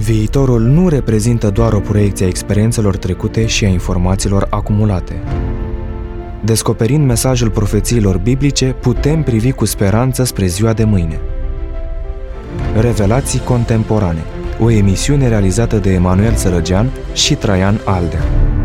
Viitorul nu reprezintă doar o proiecție a experiențelor trecute și a informațiilor acumulate. Descoperind mesajul profețiilor biblice, putem privi cu speranță spre ziua de mâine. Revelații contemporane, o emisiune realizată de Emanuel Sărăgean și Traian Aldea.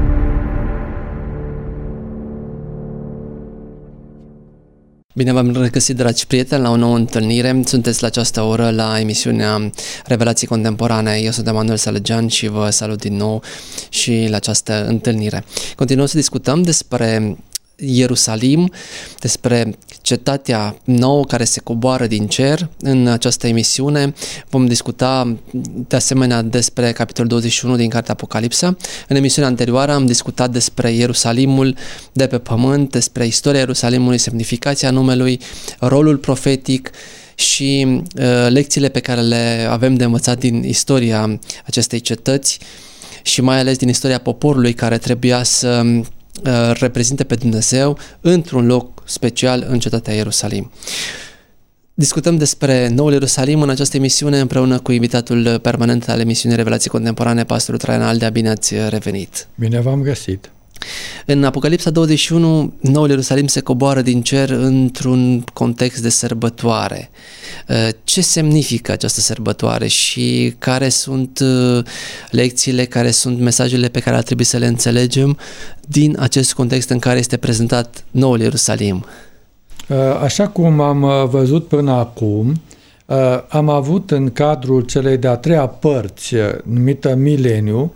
Bine v-am regăsit, dragi prieteni, la o nouă întâlnire. Sunteți la această oră la emisiunea Revelații Contemporane. Eu sunt Emanuel Sărăgean și vă salut din nou și la această întâlnire. Continuăm să discutăm despre Ierusalim, despre cetatea nouă care se coboară din cer. În această emisiune vom discuta de asemenea despre capitolul 21 din cartea Apocalipsa. În emisiunea anterioară am discutat despre Ierusalimul de pe pământ, despre istoria Ierusalimului, semnificația numelui, rolul profetic și lecțiile pe care le avem de învățat din istoria acestei cetăți și mai ales din istoria poporului care trebuia să reprezinte pe Dumnezeu într-un loc special în cetatea Ierusalim. Discutăm despre noul Ierusalim în această emisiune împreună cu invitatul permanent al emisiunii Revelații Contemporane, pastorul Traian Aldea. Bine ați revenit! Bine v-am găsit! În Apocalipsa 21, noul Ierusalim se coboară din cer într-un context de sărbătoare. Ce semnifică această sărbătoare și care sunt lecțiile, care sunt mesajele pe care ar trebui să le înțelegem din acest context în care este prezentat noul Ierusalim? Așa cum am văzut până acum, am avut în cadrul celei de-a treia părți, numită Mileniu,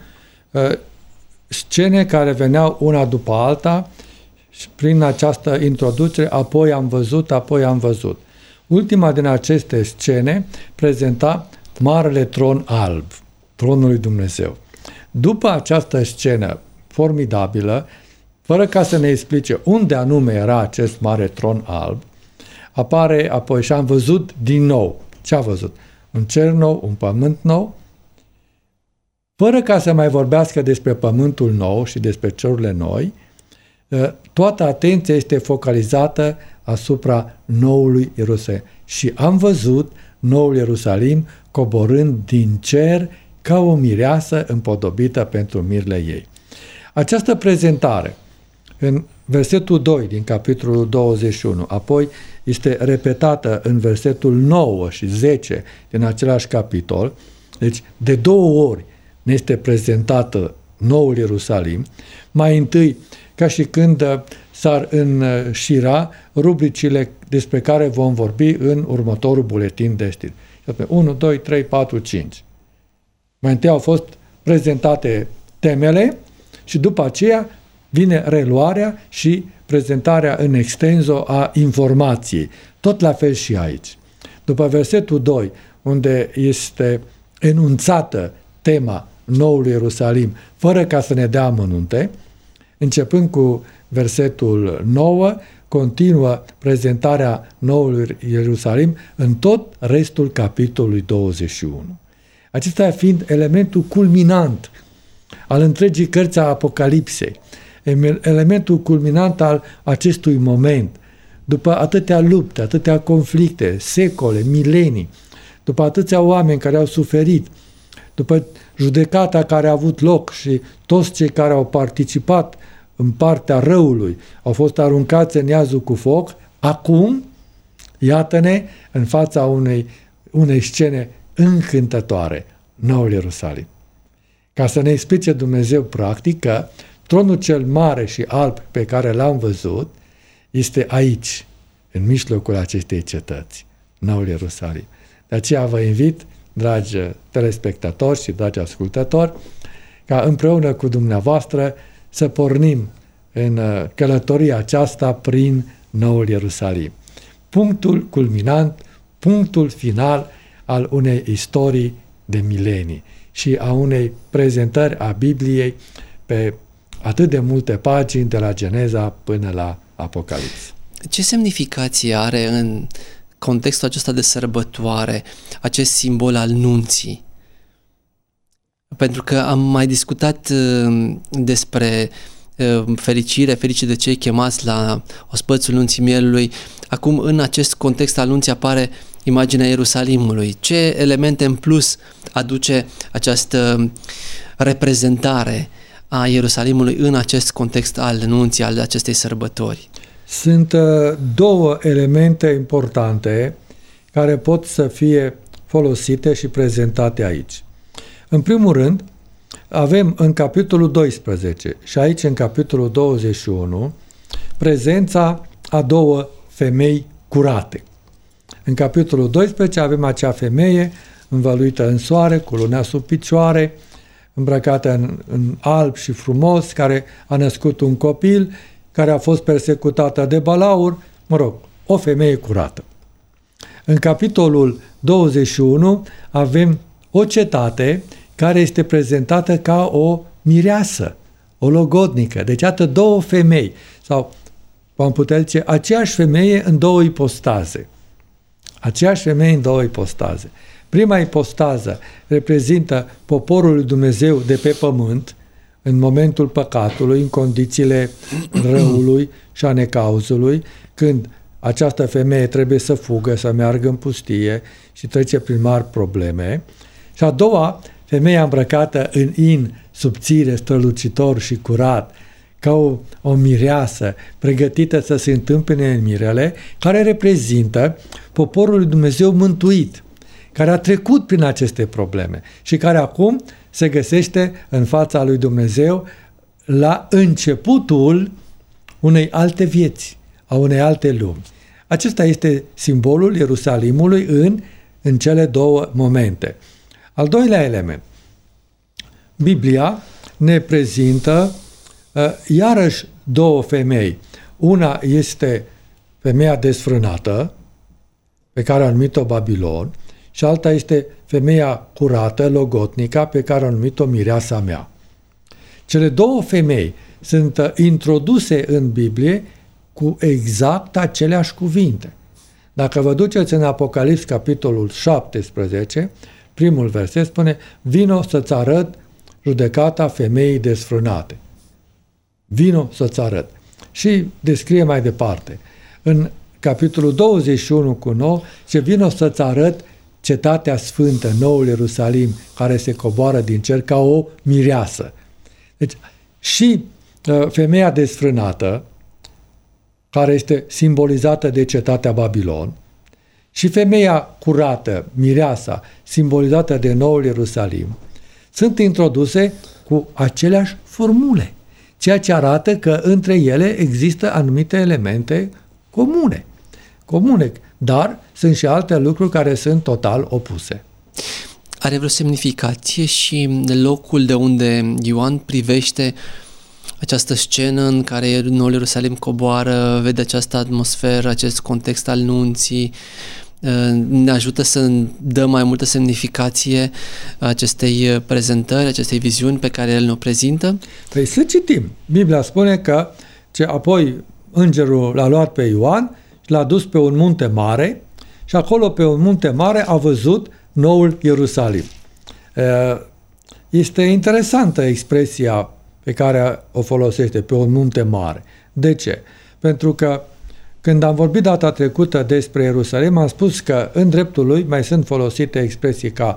scene care veneau una după alta și prin această introducere apoi am văzut. Ultima din aceste scene prezenta Marele Tron Alb, Tronul lui Dumnezeu. După această scenă formidabilă, fără ca să ne explice unde anume era acest Mare Tron Alb, apare apoi și am văzut din nou. Ce a văzut? Un cer nou, un pământ nou, fără ca să mai vorbească despre pământul nou și despre cerurile noi, toată atenția este focalizată asupra noului Ierusalim. Și am văzut noul Ierusalim coborând din cer ca o mireasă împodobită pentru mirile ei. Această prezentare, în versetul 2 din capitolul 21, apoi este repetată în versetul 9 și 10 din același capitol, deci de două ori ne este prezentată noul Ierusalim, mai întâi ca și când s-ar înșira rubricile despre care vom vorbi în următorul buletin de știri. 1, 2, 3, 4, 5. Mai întâi au fost prezentate temele și după aceea vine reluarea și prezentarea în extenso a informației. Tot la fel și aici. După versetul 2, unde este enunțată tema noului Ierusalim, fără ca să ne dea amănunte, începând cu versetul 9, continuă prezentarea noului Ierusalim în tot restul capitolului 21. Acesta fiind elementul culminant al întregii cărți a Apocalipsei, elementul culminant al acestui moment, după atâtea lupte, atâtea conflicte, secole, milenii, după atâția oameni care au suferit, după judecata care a avut loc și toți cei care au participat în partea răului au fost aruncați în iazul cu foc, acum, iată-ne în fața unei scene încântătoare, noul Ierusalim. Ca să ne explice Dumnezeu practic că tronul cel mare și alb pe care l-am văzut este aici, în mijlocul acestei cetăți, noul Ierusalim. De aceea vă invit, dragi telespectatori și dragi ascultători, ca împreună cu dumneavoastră să pornim în călătoria aceasta prin noul Ierusalim. Punctul culminant, punctul final al unei istorii de milenii și a unei prezentări a Bibliei pe atât de multe pagini de la Geneza până la Apocalips. Ce semnificație are în contextul acesta de sărbătoare acest simbol al nunții? Pentru că am mai discutat despre fericire de cei chemați la ospățul nunții mielului. Acum, în acest context al nunții apare imaginea Ierusalimului. Ce elemente în plus aduce această reprezentare a Ierusalimului în acest context al nunții, al acestei sărbători? Sunt două elemente importante care pot să fie folosite și prezentate aici. În primul rând, avem în capitolul 12 și aici în capitolul 21 prezența a două femei curate. În capitolul 12 avem acea femeie învăluită în soare, cu luna sub picioare, îmbrăcată în alb și frumos, care a născut un copil, care a fost persecutată de balaur, o femeie curată. În capitolul 21 avem o cetate care este prezentată ca o mireasă, o logodnică. Deci, iată două femei, sau am putea zice, aceeași femeie în două ipostaze. Aceeași femeie în două ipostaze. Prima ipostază reprezintă poporul lui Dumnezeu de pe pământ, în momentul păcatului, în condițiile răului și a necauzului, când această femeie trebuie să fugă, să meargă în pustie și trece prin mari probleme. Și a doua, femeia îmbrăcată în in subțire, strălucitor și curat, ca o mireasă pregătită să se întâmpine în mirele, care reprezintă poporul lui Dumnezeu mântuit, care a trecut prin aceste probleme și care acum se găsește în fața lui Dumnezeu la începutul unei alte vieți, a unei alte lumi. Acesta este simbolul Ierusalimului în cele două momente. Al doilea element. Biblia ne prezintă iarăși două femei. Una este femeia desfrânată, pe care a numit-o Babilon, și alta este femeia curată, logotnica, pe care a numit-o mireasa mea. Cele două femei sunt introduse în Biblie cu exact aceleași cuvinte. Dacă vă duceți în Apocalips, capitolul 17, primul verset spune: vino să-ți arăt judecata femeii desfrânate. Vino să-ți arăt. Și descrie mai departe. În capitolul 21 cu 9, ce vino să-ți arăt cetatea sfântă, noul Ierusalim, care se coboară din cer ca o mireasă. Deci, și femeia desfrânată, care este simbolizată de cetatea Babilon, și femeia curată, mireasa, simbolizată de noul Ierusalim, sunt introduse cu aceleași formule, ceea ce arată că între ele există anumite elemente comune, dar sunt și alte lucruri care sunt total opuse. Are vreo semnificație și locul de unde Ioan privește această scenă în care noul Ierusalim coboară, vede această atmosferă, acest context al nunții, ne ajută să dăm mai multă semnificație acestei prezentări, acestei viziuni pe care el ne-o prezintă? Păi să citim. Biblia spune că apoi îngerul l-a luat pe Ioan și l-a dus pe un munte mare și acolo pe un munte mare a văzut noul Ierusalim. Este interesantă expresia pe care o folosește, pe un munte mare. De ce? Pentru că când am vorbit data trecută despre Ierusalim, am spus că în dreptul lui mai sunt folosite expresii ca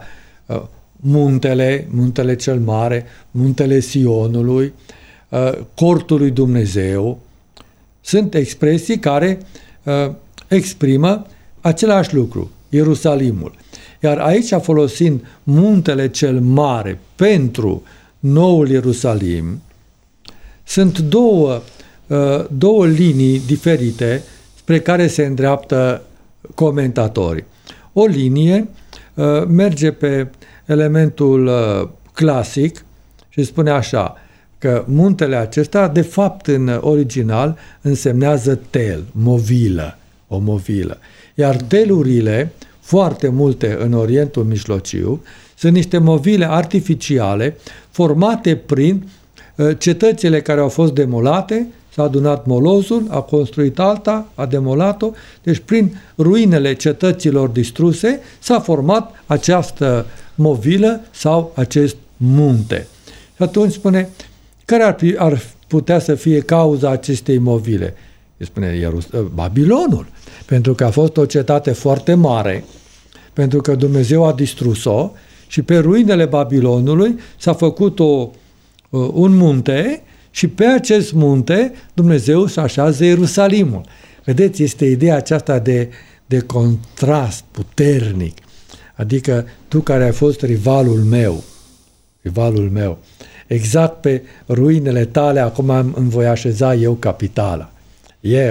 muntele cel mare, muntele Sionului, cortul lui Dumnezeu. Sunt expresii care exprimă același lucru, Ierusalimul. Iar aici, folosind muntele cel mare pentru noul Ierusalim, sunt două linii diferite spre care se îndreaptă comentatorii. O linie merge pe elementul clasic și spune așa, că muntele acesta, de fapt, în original, însemnează tel, movilă, o movilă. Iar telurile, foarte multe în Orientul Mijlociu, sunt niște movile artificiale formate prin cetățile care au fost demolate, s-a adunat molozul, a construit alta, a demolat-o, deci prin ruinele cetăților distruse s-a format această movilă sau acest munte. Și atunci spune, care ar putea să fie cauza acestei movile? Spune Babilonul, pentru că a fost o cetate foarte mare, pentru că Dumnezeu a distrus-o Și pe ruinele Babilonului s-a făcut un munte și pe acest munte Dumnezeu se așează Ierusalimul. Vedeți, este ideea aceasta de contrast puternic. Adică tu care ai fost rivalul meu, exact pe ruinele tale acum îmi voi așeza eu capitala. E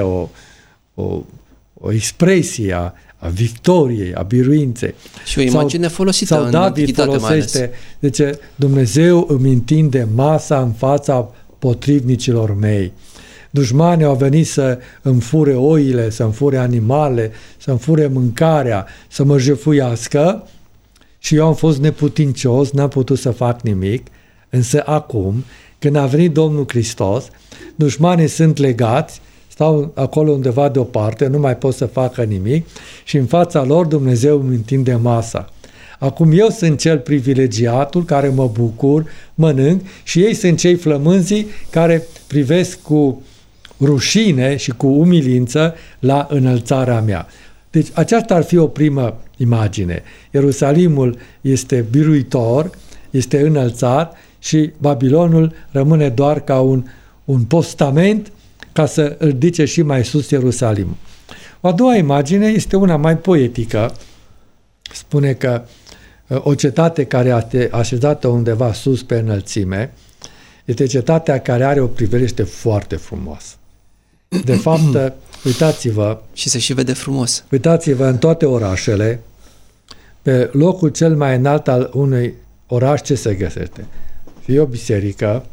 o expresie a victoriei, a biruinței. Și o imagine folosită sau în David antichitate folosește, mai ales. Deci Dumnezeu îmi întinde masa în fața potrivnicilor mei. Dușmanii au venit să îmi fure oile, să îmi fure animale, să îmi fure mâncarea, să mă jefuiască și eu am fost neputincios, n-am putut să fac nimic, însă acum, când a venit Domnul Hristos, dușmanii sunt legați, stau acolo undeva deoparte, nu mai pot să facă nimic și în fața lor Dumnezeu îmi întinde masa. Acum eu sunt cel privilegiatul care mă bucur, mănânc și ei sunt cei flămânzii care privesc cu rușine și cu umilință la înălțarea mea. Deci aceasta ar fi o primă imagine. Ierusalimul este biruitor, este înălțat și Babilonul rămâne doar ca un postament ca să îl ridice și mai sus Ierusalimul. O a doua imagine este una mai poetică. Spune că o cetate care este așezată undeva sus pe înălțime este cetatea care are o priveliște foarte frumoasă. De fapt, uitați-vă... Și se și vede frumos. Uitați-vă în toate orașele, pe locul cel mai înalt al unui oraș ce se găsește? Fie o biserică,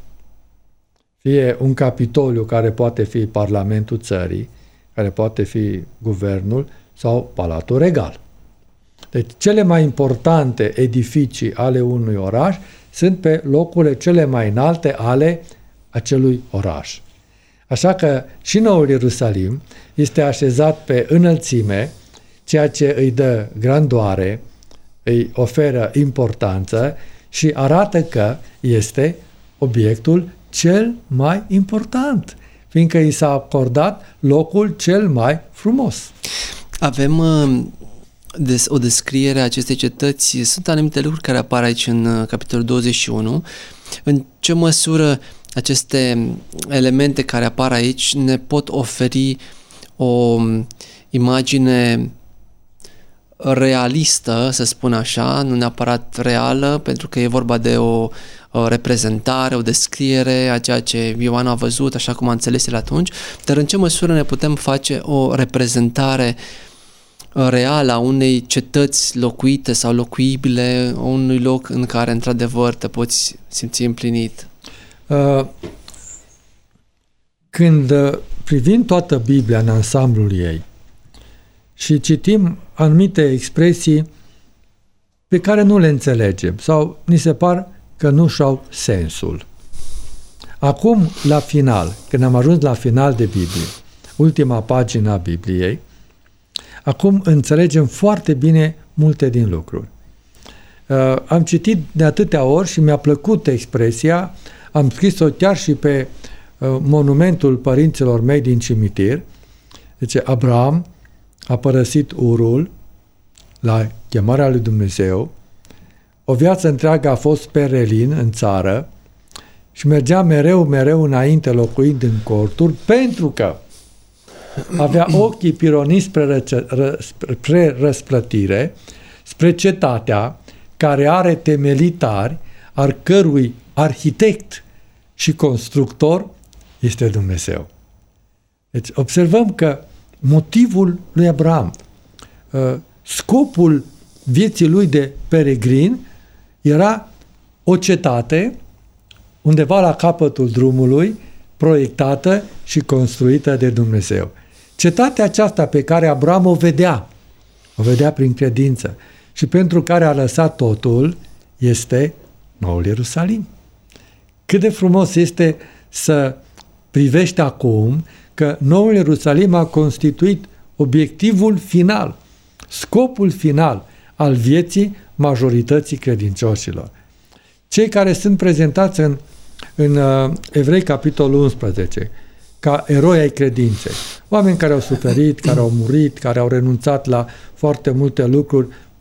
fie un capitoliu care poate fi Parlamentul țării, care poate fi guvernul sau Palatul Regal. Deci cele mai importante edificii ale unui oraș sunt pe locurile cele mai înalte ale acelui oraș. Așa că și noul Ierusalim este așezat pe înălțime, ceea ce îi dă grandoare, îi oferă importanță și arată că este obiectul cel mai important, fiindcă i s-a acordat locul cel mai frumos. Avem o descriere a acestei cetăți. Sunt anumite lucruri care apar aici în capitolul 21. În ce măsură aceste elemente care apar aici ne pot oferi o imagine realistă, să spun așa, nu neapărat reală, pentru că e vorba de o reprezentare, o descriere a ceea ce Ioan a văzut, așa cum a înțeles el atunci, dar în ce măsură ne putem face o reprezentare reală a unei cetăți locuite sau locuibile, unui loc în care într-adevăr te poți simți împlinit? Când privim toată Biblia în ansamblul ei și citim anumite expresii pe care nu le înțelegem sau ni se par că nu și-au sensul. Acum, la final, când am ajuns la final de Biblie, ultima pagină a Bibliei, acum înțelegem foarte bine multe din lucruri. Am citit de atâtea ori și mi-a plăcut expresia, am scris-o chiar și pe monumentul părinților mei din cimitir. Deci Abraham a părăsit Urul la chemarea lui Dumnezeu, o viață întreagă a fost perelin în țară și mergea mereu înainte locuind în corturi pentru că avea ochii pironiți spre răsplătire, spre cetatea care are temelitari, al cărui arhitect și constructor este Dumnezeu. Deci observăm că motivul lui Abraham, scopul vieții lui de peregrin era o cetate undeva la capătul drumului, proiectată și construită de Dumnezeu. Cetatea aceasta pe care Abraham o vedea prin credință și pentru care a lăsat totul, este noul Ierusalim. Cât de frumos este să privești acum că noul Ierusalim a constituit obiectivul final, scopul final al vieții majorității credincioșilor. Cei care sunt prezentați în Evrei capitolul 11 ca eroi ai credinței, oameni care au suferit, care au murit, care au renunțat la foarte multe lucruri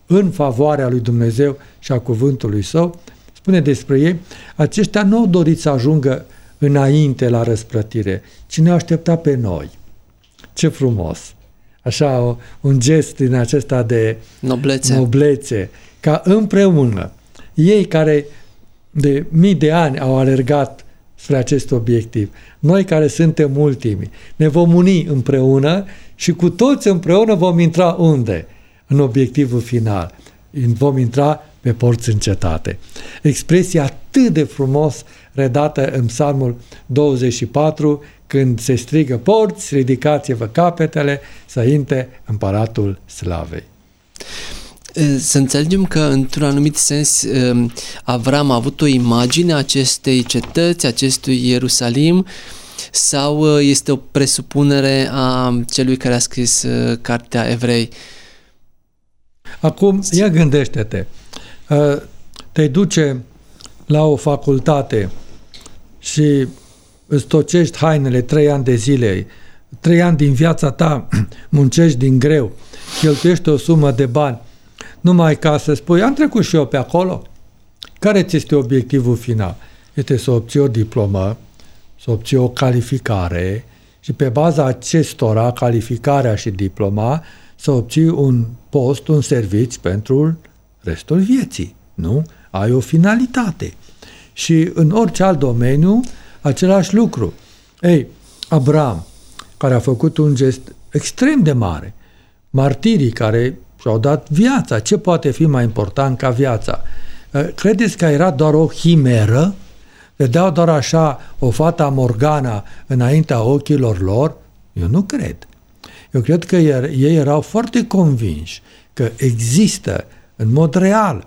în favoarea lui Dumnezeu și a cuvântului Său, spune despre ei, aceștia nu au dorit să ajungă înainte la răsplătire, ci ne-au așteptat pe noi. Ce frumos! Așa, un gest din acesta de noblețe, ca împreună, ei care de mii de ani au alergat spre acest obiectiv, noi care suntem ultimii, ne vom uni împreună și cu toți împreună vom intra unde? În obiectivul final. Vom intra pe porți în cetate. Expresia atât de frumos redată în Psalmul 24, când se strigă: porți, ridicați-vă capetele, să intre împăratul slavei. Să înțelegem că, într-un anumit sens, Avram a avut o imagine a acestei cetăți, acestui Ierusalim, sau este o presupunere a celui care a scris Cartea Evrei? Acum, ia gândește-te, te duce la o facultate și îți tocești hainele 3 ani de zile, 3 ani din viața ta muncești din greu, cheltuiești o sumă de bani, numai ca să spui: am trecut și eu pe acolo. Care ți este obiectivul final? Este să obții o diplomă, să obții o calificare și pe baza acestora, calificarea și diploma, să obții un post, un serviciu pentru restul vieții. Nu? Ai o finalitate. Și în orice alt domeniu, același lucru. Ei, Abraham, care a făcut un gest extrem de mare, martirii care și-au dat viața, ce poate fi mai important ca viața? Credeți că era doar o himeră? Vedeau doar așa o fata Morgana înaintea ochilor lor? Eu nu cred. Eu cred că ei erau foarte convinși că există în mod real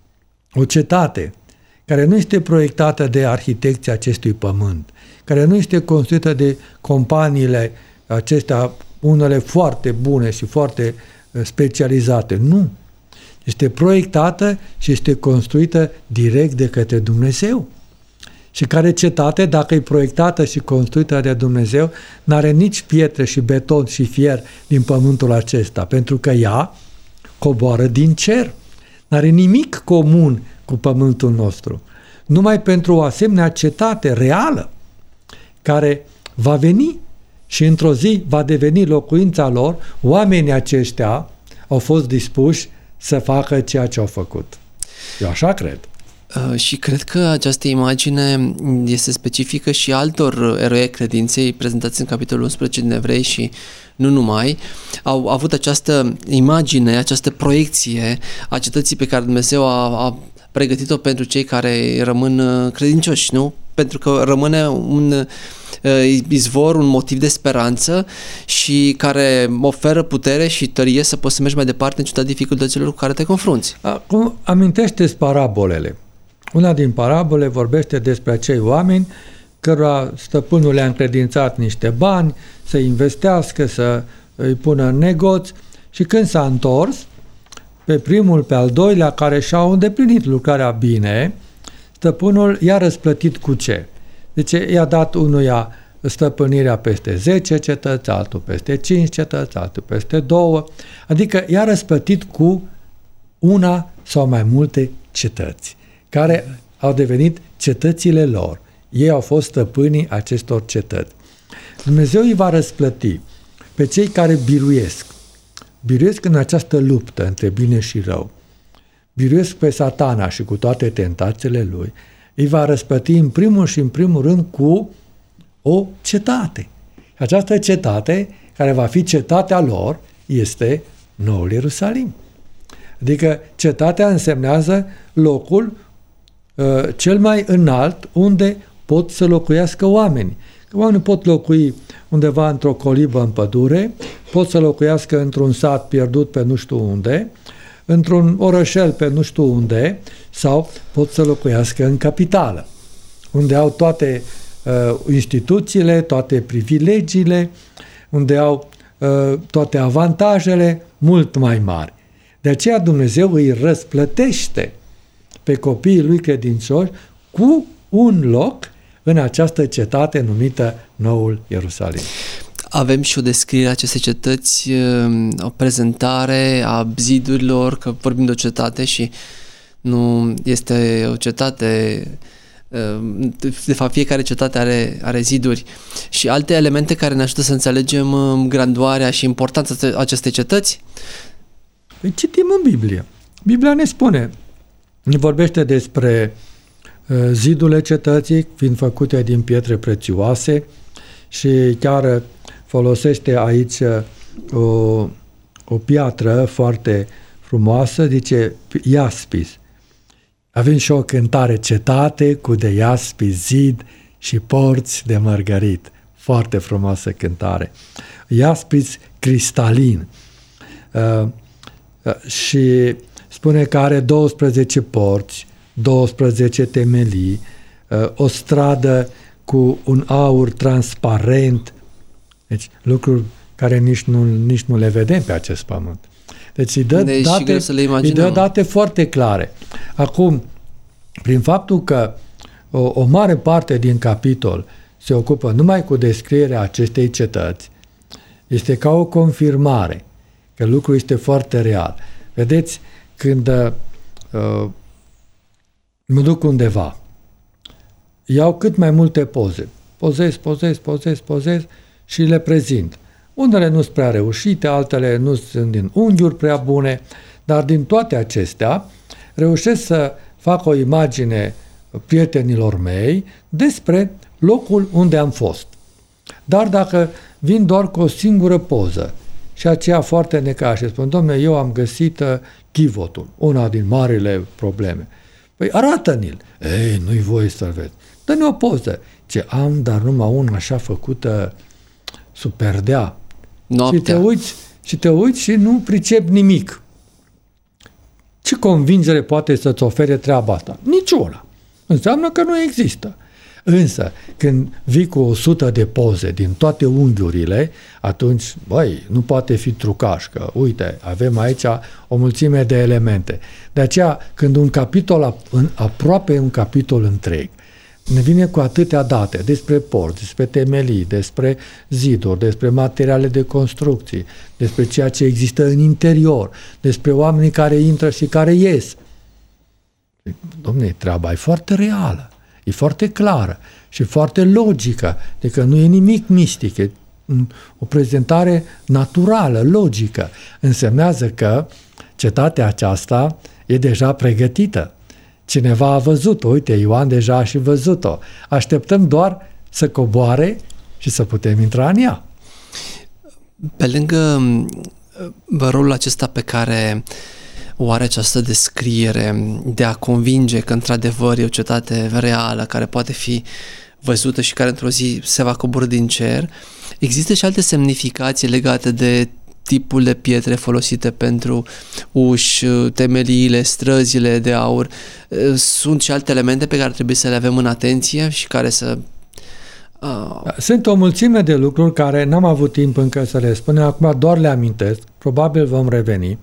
o cetate care nu este proiectată de arhitecții acestui pământ, care nu este construită de companiile acestea, unele foarte bune și foarte specializate. Nu. Este proiectată și este construită direct de către Dumnezeu. Și care cetate, dacă e proiectată și construită de Dumnezeu, n-are nici pietre și beton și fier din pământul acesta, pentru că ea coboară din cer. N-are nimic comun cu pământul nostru. Numai pentru o asemenea cetate reală, care va veni și într-o zi va deveni locuința lor, oamenii aceștia au fost dispuși să facă ceea ce au făcut. Eu așa cred. Și cred că această imagine este specifică și altor eroi credinței prezentați în capitolul 11 din Evrei și nu numai. Au avut această imagine, această proiecție a cetății pe care Dumnezeu a pregătit-o pentru cei care rămân credincioși, nu? Pentru că rămâne un izvor, un motiv de speranță și care oferă putere și tărie să poți să mergi mai departe în ciuda dificultăților cu care te confrunți. Acum amintește-ți parabolele. Una din parabole vorbește despre acei oameni cărora stăpânul le-a încredințat niște bani să investească, să îi pună în negoț și când s-a întors, pe primul, pe al doilea, care și-au îndeplinit lucrarea bine, stăpânul i-a răsplătit cu ce? Deci i-a dat unuia stăpânirea peste 10 cetăți, altul peste 5 cetăți, altul peste 2, adică i-a răsplătit cu una sau mai multe cetăți, care au devenit cetățile lor. Ei au fost stăpânii acestor cetăți. Dumnezeu îi va răsplăti pe cei care biruiesc. Biruiesc în această luptă între bine și rău. Biruiesc pe Satana și cu toate tentațiile lui. Îi va răsplăti în primul și în primul rând cu o cetate. Această cetate, care va fi cetatea lor, este Noul Ierusalim. Adică cetatea însemnează locul cel mai înalt unde pot să locuiască oameni. Că oamenii pot locui undeva într-o colibă în pădure, pot să locuiască într-un sat pierdut pe nu știu unde, într-un orășel pe nu știu unde, sau pot să locuiască în capitală, unde au toate instituțiile, toate privilegiile, unde au toate avantajele mult mai mari. De aceea Dumnezeu îi răsplătește pe copiii lui credincioși cu un loc în această cetate numită Noul Ierusalim. Avem și o descriere a acestei cetăți, o prezentare a zidurilor, că vorbim de o cetate și nu este o cetate, de fapt fiecare cetate are ziduri și alte elemente care ne ajută să înțelegem grandoarea și importanța acestei cetăți? Păi citim în Biblie. Biblia ne spune, ne vorbește despre zidurile cetății fiind făcute din pietre prețioase și chiar folosește aici o piatră foarte frumoasă, zice iaspis. Avem și o cântare, cetate cu de iaspis zid și porți de mărgărit. Foarte frumoasă cântare. Iaspis cristalin. Și spune că are 12 porți, 12 temelii, o stradă cu un aur transparent. Deci lucruri care nici nu le vedem pe acest pământ. Deci îi dă date foarte clare. Acum, prin faptul că o mare parte din capitol se ocupă numai cu descrierea acestei cetăți, este ca o confirmare că lucrul este foarte real. Vedeți, când mă duc undeva, iau cât mai multe poze. Pozez și le prezint. Unele nu sunt prea reușite, altele nu sunt din unghiuri prea bune, dar din toate acestea reușesc să fac o imagine prietenilor mei despre locul unde am fost. Dar dacă vin doar cu o singură poză și aceea foarte necăită și spun, dom'le, eu am găsit chivotul, una din marile probleme. Păi arată-ni-l. Ei, nu-i voie să-l vezi. Dă-ne o poză. Ce am, dar numai una așa făcută superdea. Noaptea. Și te uiți și nu pricepi nimic. Ce convingere poate să-ți ofere treaba asta? Niciuna. Înseamnă că nu există. Însă, când vii cu 100 de poze din toate unghiurile, atunci, nu poate fi trucaș, că, uite, avem aici o mulțime de elemente. De aceea, când un capitol, aproape un capitol întreg, ne vine cu atâtea date despre porți, despre temelii, despre ziduri, despre materiale de construcții, despre ceea ce există în interior, despre oamenii care intră și care ies. Dom'le, treaba e foarte reală, e foarte clară și foarte logică, adică nu e nimic mistic, e o prezentare naturală, logică. Însemnează că cetatea aceasta e deja pregătită. Cineva a văzut-o, uite, Ioan deja a și văzut-o. Așteptăm doar să coboare și să putem intra în ea. Pe lângă rolul acesta pe care o are această descriere de a convinge că într-adevăr e o cetate reală care poate fi văzută și care într-o zi se va coborî din cer, există și alte semnificații legate de tipul de pietre folosite pentru uși, temeliile, străzile de aur. Sunt și alte elemente pe care trebuie să le avem în atenție și care să... Sunt o mulțime de lucruri care n-am avut timp încă să le spunem, acum doar le amintesc, probabil vom reveni.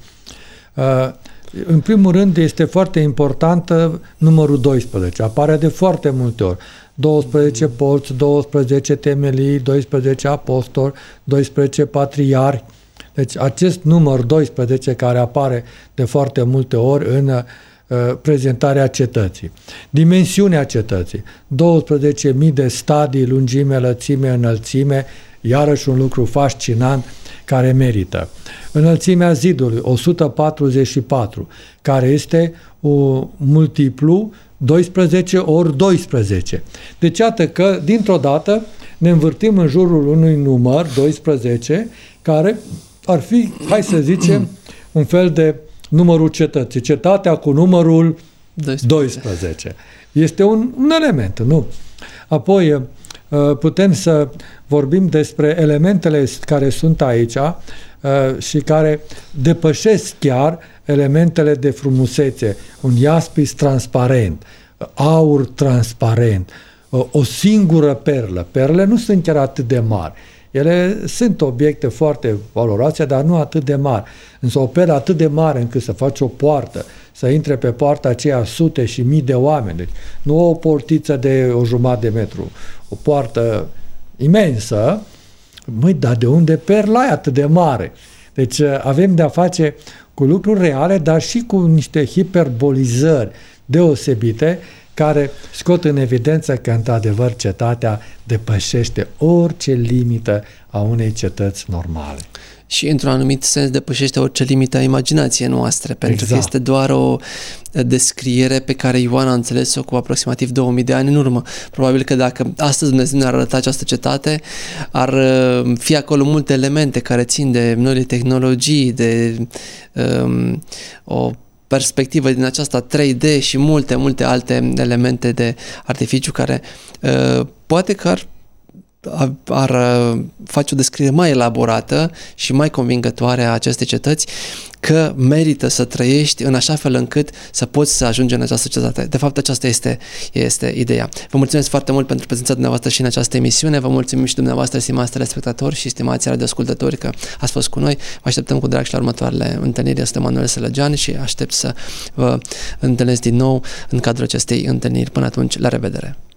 În primul rând este foarte important numărul 12, apare de foarte multe ori. 12 porți, 12 temelii, 12 apostoli, 12 patriarhi. Deci acest număr 12 care apare de foarte multe ori în prezentarea cetății. Dimensiunea cetății, 12.000 de stadii, lungime, lățime, înălțime, iarăși un lucru fascinant care merită. Înălțimea zidului, 144, care este un multiplu 12 ori 12. Deci iată că, dintr-o dată, ne învârtim în jurul unui număr, 12, care ar fi, hai să zicem, un fel de numărul cetății. Cetatea cu numărul 12. Este un element, nu? Apoi, putem să vorbim despre elementele care sunt aici și care depășesc chiar elementele de frumusețe. Un iaspis transparent, aur transparent, o singură perlă. Perle nu sunt chiar atât de mari. Ele sunt obiecte foarte valoroase, dar nu atât de mari. Însă o perlă atât de mare încât să faci o poartă, să intre pe poarta aceea sute și mii de oameni. Deci, nu o portiță de 1,5 de metru, o poartă imensă, Măi, dar de unde perla e atât de mare? Deci avem de-a face cu lucruri reale, dar și cu niște hiperbolizări deosebite care scot în evidență că, într-adevăr, cetatea depășește orice limită a unei cetăți normale. Și, într-un anumit sens, depășește orice limită a imaginației noastre, pentru că este doar o descriere pe care Ioan a înțeles-o cu aproximativ 2000 de ani în urmă. Probabil că dacă astăzi Dumnezeu ne-ar arăta această cetate, ar fi acolo multe elemente care țin de noile tehnologii, de o perspectivă din aceasta 3D și multe alte elemente de artificiu care poate că ar face o descriere mai elaborată și mai convingătoare a acestei cetăți, că merită să trăiești în așa fel încât să poți să ajungi în această cetate. De fapt, aceasta este ideea. Vă mulțumesc foarte mult pentru prezența dumneavoastră și în această emisiune. Vă mulțumim și dumneavoastră, stimați telespectatori și stimați radioascultători, că ați fost cu noi. Vă așteptăm cu drag și la următoarele întâlniri. Este Manuel Sălăgean și aștept să vă întâlnesc din nou în cadrul acestei întâlniri. Până atunci, la revedere!